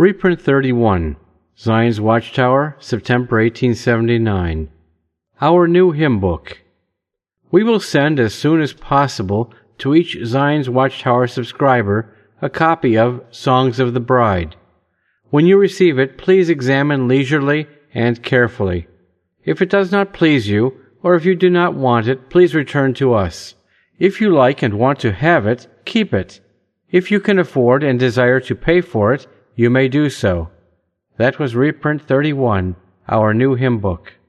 Reprint 31, Zion's Watchtower, September 1879. Our New Hymn Book. We will send as soon as possible to each Zion's Watchtower subscriber a copy of Songs of the Bride. When you receive it, please examine leisurely and carefully. If it does not please you, or if you do not want it, please return to us. If you like and want to have it, keep it. If you can afford and desire to pay for it, you may do so. That was reprint 31, Our New Hymn Book.